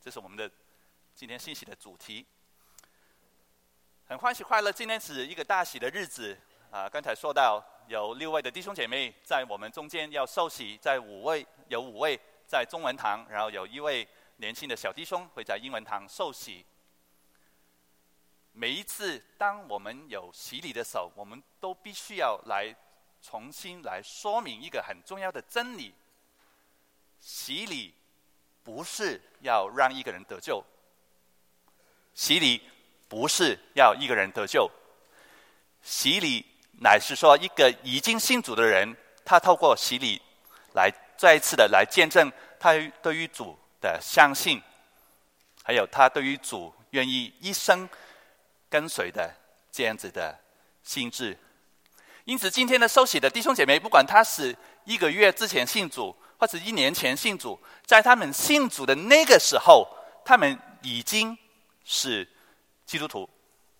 这是我们的今天信息的主题。很欢喜快乐，今天是一个大喜的日子刚才说到有6位的弟兄姐妹在我们中间要受洗，有5位在中文堂，然后有1位年轻的小弟兄会在英文堂受洗。每一次当我们有洗礼的时候，我们都必须要来重新来说明一个很重要的真理：洗礼不是要让一个人得救，洗礼不是要一个人得救，洗礼乃是说一个已经信主的人，他透过洗礼来再一次的来见证他对于主的相信，还有他对于主愿意一生跟随的这样子的心志。因此今天的受洗的弟兄姐妹，不管他是1个月之前信主，或者1年前信主，在他们信主的那个时候，他们已经是基督徒。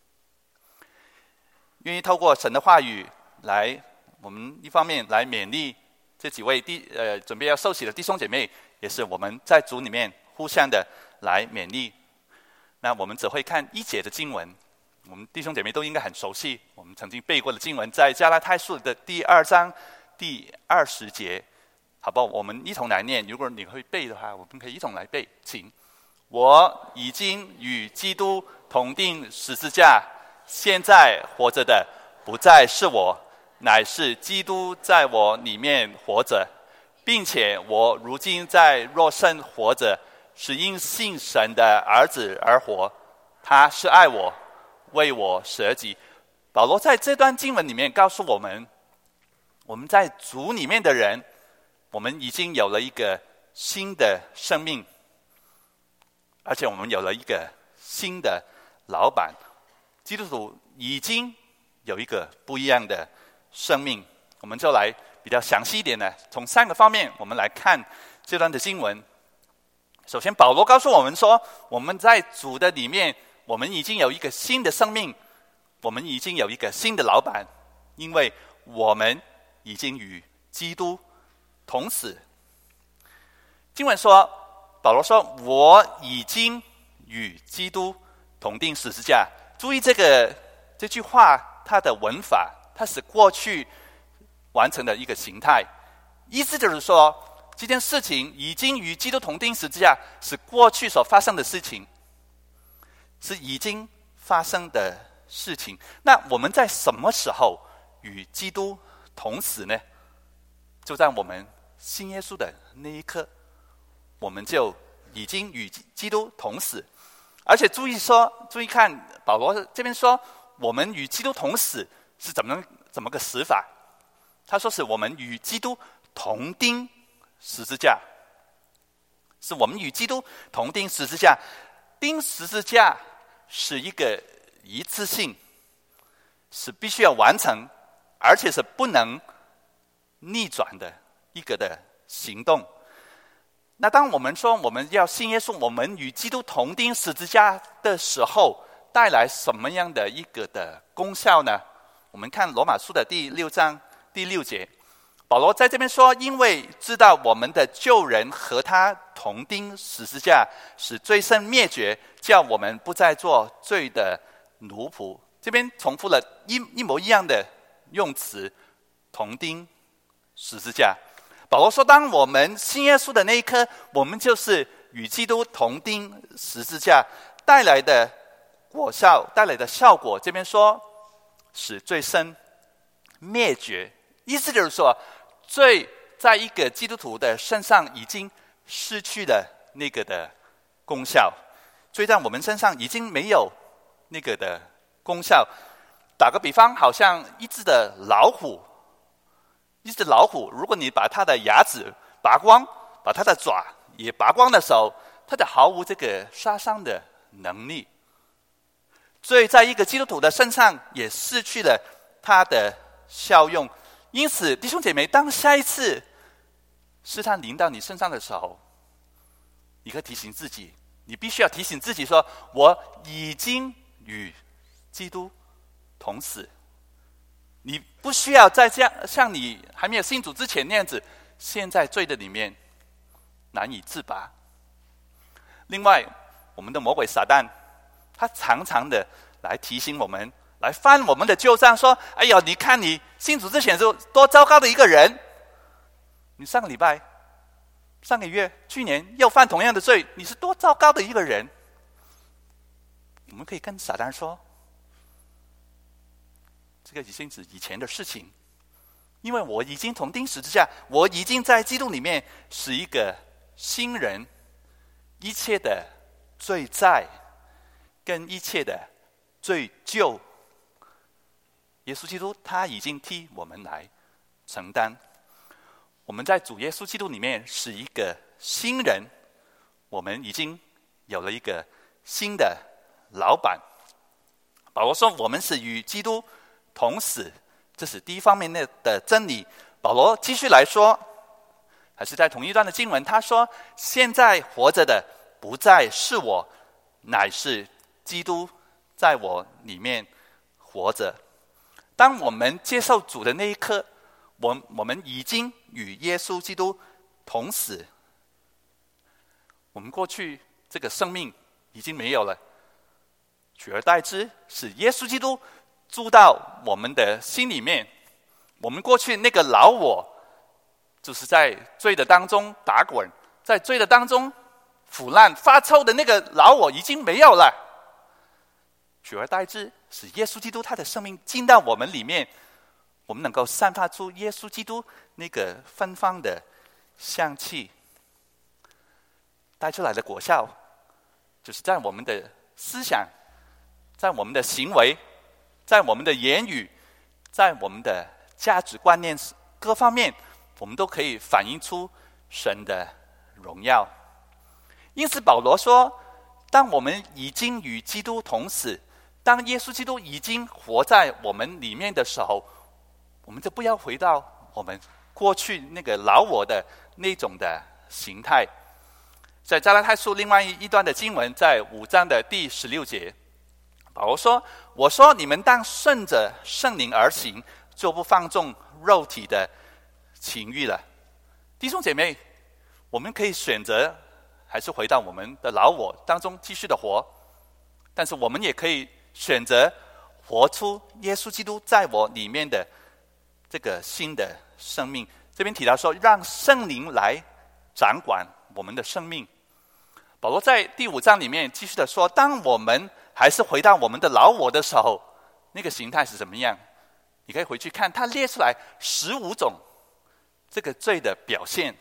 愿意透过神的话语来，我们一方面来勉励这几位准备要受洗的弟兄姐妹，也是我们在主里面互相的来勉励。那我们只会看1节的经文，我们弟兄姐妹都应该很熟悉，我们曾经背过的经文，在加拉太书的第2章第20节，好不好？我们一同来念。如果你会背的话，我们可以一同来背，请。我已经与基督同钉十字架，现在活着的不再是我，乃是基督在我里面活着，并且我如今在肉身活着，是因信神的儿子而活。他是爱我，为我舍己。保罗在这段经文里面告诉我们，我们在主里面的人，我们已经有了一个新的生命，而且我们有了一个新的老板。基督徒已经有一个不一样的生命。我们就来比较详细一点的，从3个方面我们来看这段的经文。首先，保罗告诉我们说，我们在主的里面，我们已经有一个新的生命，我们已经有一个新的老板，因为我们已经与基督同死。经文说，保罗说，我已经与基督同钉十字架。注意这句话，它的文法，它是过去完成的一个形态，意思就是说，这件事情已经与基督同钉十字架，是过去所发生的事情，是已经发生的事情。那我们在什么时候与基督同死呢？就在我们信耶稣的那一刻，我们就已经与基督同死。而且注意看，保罗这边说，我们与基督同死是怎么个死法？他说是我们与基督同钉十字架，是我们与基督同钉十字架。钉十字架是一个一次性，是必须要完成，而且是不能逆转的一个的行动。那当我们说我们要信耶稣，我们与基督同钉十字架的时候，带来什么样的一个的功效呢？我们看罗马书的第6章第6节，保罗在这边说，因为知道我们的旧人和他同钉十字架，使罪身灭绝，叫我们不再做罪的奴仆。这边重复了一模一样的用词，同钉十字架。保罗说，当我们信耶稣的那一刻，我们就是与基督同钉十字架，带来的果效，带来的效果，这边说使罪身灭绝，意思就是说，罪在一个基督徒的身上已经失去了那个的功效，罪在我们身上已经没有那个的功效。打个比方，好像一只老虎，如果你把它的牙齿拔光，把它的爪也拔光的时候，它就毫无这个杀伤的能力。罪在一个基督徒的身上也失去了它的效用。因此，弟兄姐妹，当下一次试探临到你身上的时候，你可以提醒自己，你必须要提醒自己说，我已经与基督同死。你不需要再这样像你还没有信主之前那样子，现在罪的里面难以自拔。 另外，我们的魔鬼撒旦，他常常的来提醒我们，来翻我们的旧账，说：“哎呦，你看你信主之前是多糟糕的一个人，你上个礼拜、上个月、去年又犯同样的罪，你是多糟糕的一个人。”我们可以跟撒旦说，这个已经是以前的事情，因为我已经同钉十字架，我已经在基督里面是一个新人，一切的罪债跟一切的罪疚，耶稣基督他已经替我们来承担。我们在主耶稣基督里面是一个新人，我们已经有了一个新的老板。保罗说我们是与基督同死，这是第一方面的真理。保罗继续来说，还是在同一段的经文，他说：“现在活着的不再是我，乃是基督在我里面活着。”当我们接受主的那一刻，我们已经与耶稣基督同死。我们过去这个生命已经没有了，取而代之是耶稣基督住到我们的心里面。我们过去那个老我，就是在罪的当中打滚，在罪的当中腐烂发臭的那个老我已经没有了，取而代之是耶稣基督他的生命进到我们里面，我们能够散发出耶稣基督那个芬芳的香气，带出来的果效就是在我们的思想，在我们的行为，在我们的言语，在我们的价值观念各方面，我们都可以反映出神的荣耀。因此保罗说，当我们已经与基督同死，当耶稣基督已经活在我们里面的时候，我们就不要回到我们过去那个老我的那种的形态。在加拉太书另外一段的经文，在5章的第16节，保罗说：“我说你们当顺着圣灵而行，就不放纵肉体的情欲了。”弟兄姐妹，我们可以选择还是回到我们的老我当中继续的活，但是我们也可以选择活出耶稣基督在我里面的这个新的生命。这边提到说，让圣灵来掌管我们的生命。保罗在第5章里面继续的说，当我们还是回到我们的老我的时候，那个形态是怎么样？你可以回去看，他列出来15种这个罪的表现。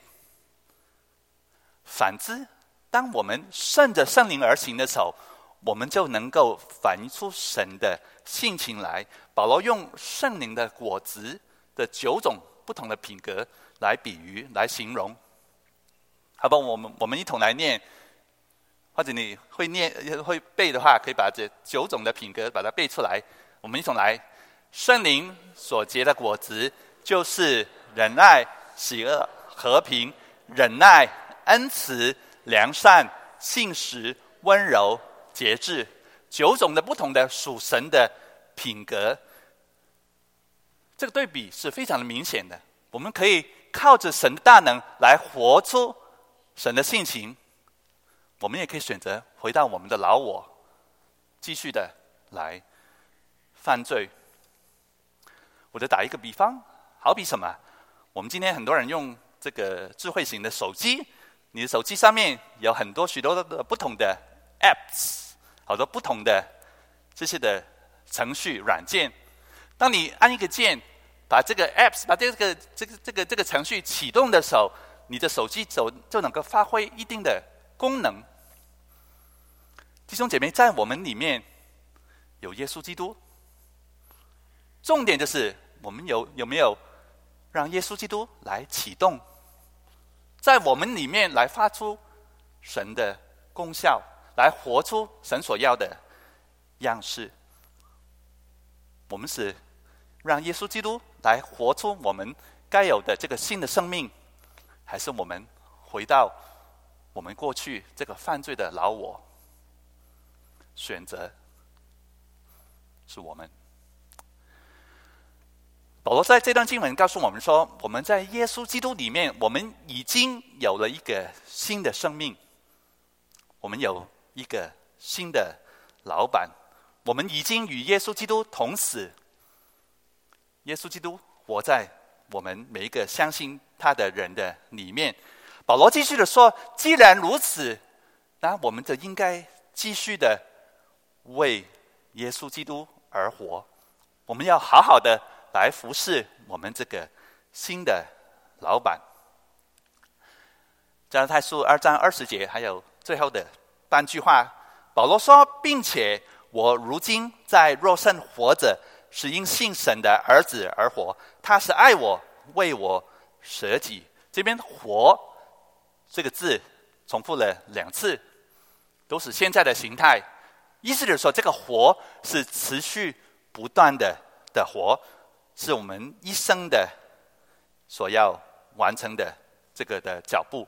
反之，当我们顺着圣灵而行的时候，我们就能够反映出神的性情来。保罗用圣灵的果子的9种不同的品格来比喻，来形容。好吧，我们一同来念，或者你会念会背的话，可以把这9种的品格把它背出来。我们一同来。圣灵所结的果子，就是仁爱、喜乐、和平、忍耐、恩慈、良善、信实、温柔、节制，9种的不同的属神的品格。这个对比是非常的明显的。我们可以靠着神的大能来活出神的性情，我们也可以选择回到我们的老我，继续的来犯罪。我就打一个比方，好比什么？我们今天很多人用这个智慧型的手机，你的手机上面有许多的不同的 apps， 好多不同的这些的程序软件。当你按一个键，把这个 apps 把这个程序启动的时候，你的手机就能够发挥一定的功能。弟兄姐妹，在我们里面有耶稣基督，重点就是我们有没有让耶稣基督来启动，在我们里面来发出神的功效，来活出神所要的样式。我们是让耶稣基督来活出我们该有的这个新的生命，还是我们回到我们过去这个犯罪的老我？选择是我们。保罗在这段经文告诉我们说，我们在耶稣基督里面，我们已经有了一个新的生命。 我们有一个新的老板，我们已经与耶稣基督同死。耶稣基督活在我们每一个相信他的人的里面。保罗继续的说，既然如此，那我们就应该继续的为耶稣基督而活。我们要好好的来服侍我们这个新的老板。加拉太书2章20节还有最后的半句话，保罗说，并且我如今在肉身活着，是因信神的儿子而活，他是爱我，为我舍己。这边活这个字重复了2次，都是现在的形态，意思就是说这个活是持续不断的活，是我们一生的所要完成的这个的脚步。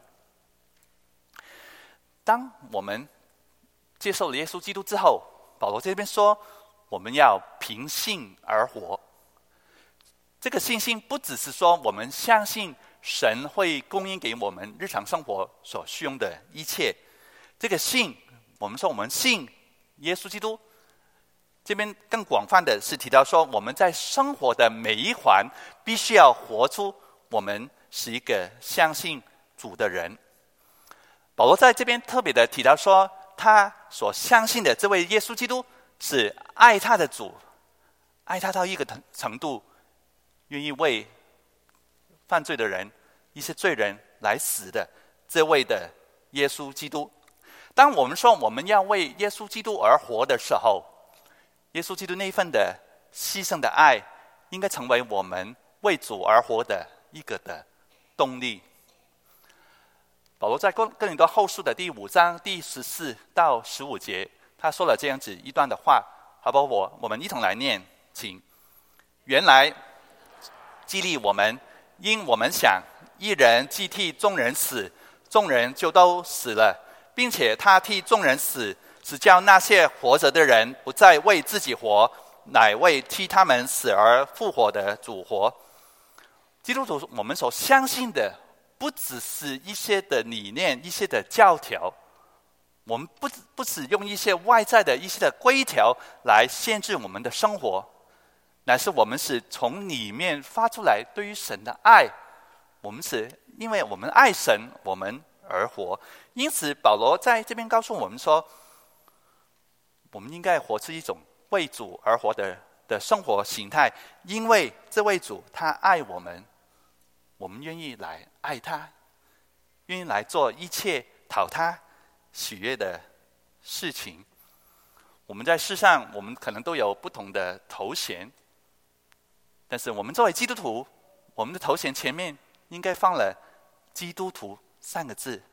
当我们接受了耶稣基督之后，保罗这边说我们要凭信而活。这个信心不只是说我们相信神会供应给我们日常生活所需用的一切，这个信，我们说我们信耶稣基督，这边更广泛的是提到说我们在生活的每一环必须要活出我们是一个相信主的人。保罗在这边特别的提到说，他所相信的这位耶稣基督是爱他的主，爱他到一个程度，愿意为犯罪的人，一些罪人来死的这位的耶稣基督。当我们说我们要为耶稣基督而活的时候，耶稣基督那份的牺牲的爱应该成为我们为主而活的一个的动力。保罗在哥林多后书的第5章第14到15节，他说了这样子一段的话，好不好？我们一同来念，请。原来激励我们，因我们想一人既替众人死，众人就都死了，并且他替众人死，是叫那些活着的人不再为自己活，乃为替他们死而复活的主活。基督徒我们所相信的不只是一些的理念，一些的教条，我们不只用一些外在的一些的规条来限制我们的生活，乃是我们是从里面发出来对于神的爱，我们是因为我们爱神，我们而活。因此保罗在这边告诉我们说，我们应该活出一种为主而活的生活形态，因为这位主他爱我们，我们愿意来爱他，愿意来做一切讨他喜悦的事情。我们在世上我们可能都有不同的头衔，但是我们作为基督徒，我们的头衔前面应该放了基督徒3个字。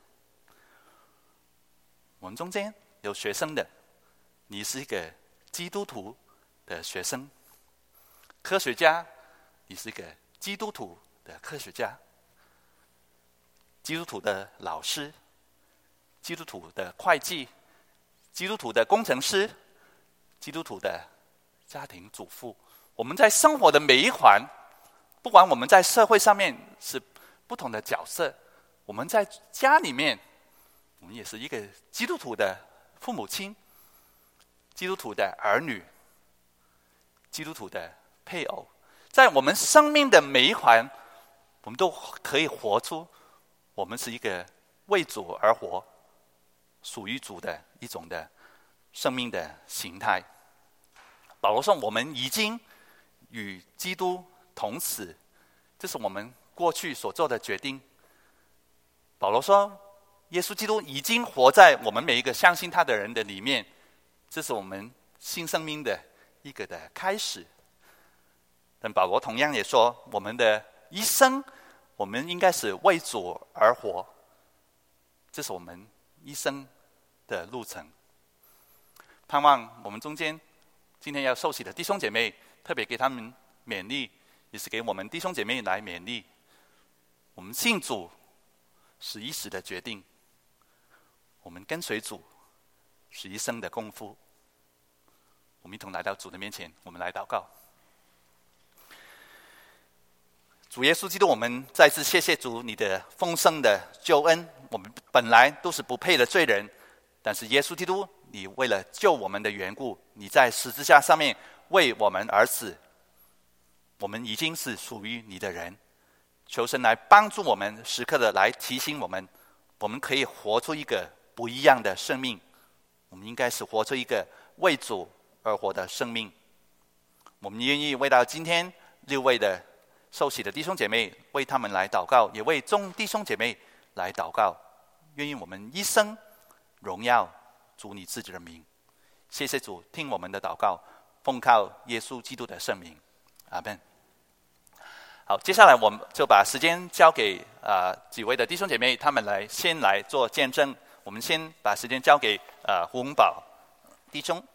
我们中间有学生的，你是一个基督徒的学生；科学家，你是一个基督徒的科学家；基督徒的老师，基督徒的会计，基督徒的工程师，基督徒的家庭主妇。我们在生活的每一环，不管我们在社会上面是不同的角色，我们在家里面，我们也是一个基督徒的父母亲，基督徒的儿女，基督徒的配偶。在我们生命的每一环，我们都可以活出我们是一个为主而活，属于主的一种的生命的形态。保罗说我们已经与基督同死，这是我们过去所做的决定。保罗说耶稣基督已经活在我们每一个相信他的人的里面，这是我们新生命的一个的开始。但保罗同样也说，我们的一生我们应该是为主而活，这是我们一生的路程。盼望我们中间今天要受洗的弟兄姐妹，特别给他们勉励，也是给我们弟兄姐妹来勉励。我们信主是一时的决定，我们跟随主是一生的功夫。我们一同来到主的面前，我们来祷告。主耶稣基督，我们再次谢谢主你的丰盛的救恩。我们本来都是不配的罪人， 但是耶稣基督，你为了救我们的缘故，你在十字架上面为我们而死，我们已经是属于你的人。求神来帮助我们，时刻的来提醒我们，我们可以活出一个不一样的生命。我们应该是活出一个为主而活的生命。我们愿意为到今天6位的受洗的弟兄姐妹，为他们来祷告，也为众弟兄姐妹来祷告。愿意我们一生荣耀主你自己的名。谢谢主，听我们的祷告，奉靠耶稣基督的圣名，阿们。好，接下来我们就把时间交给几位的弟兄姐妹，他们先来做见证。我们先把时间交给胡宏宝弟兄。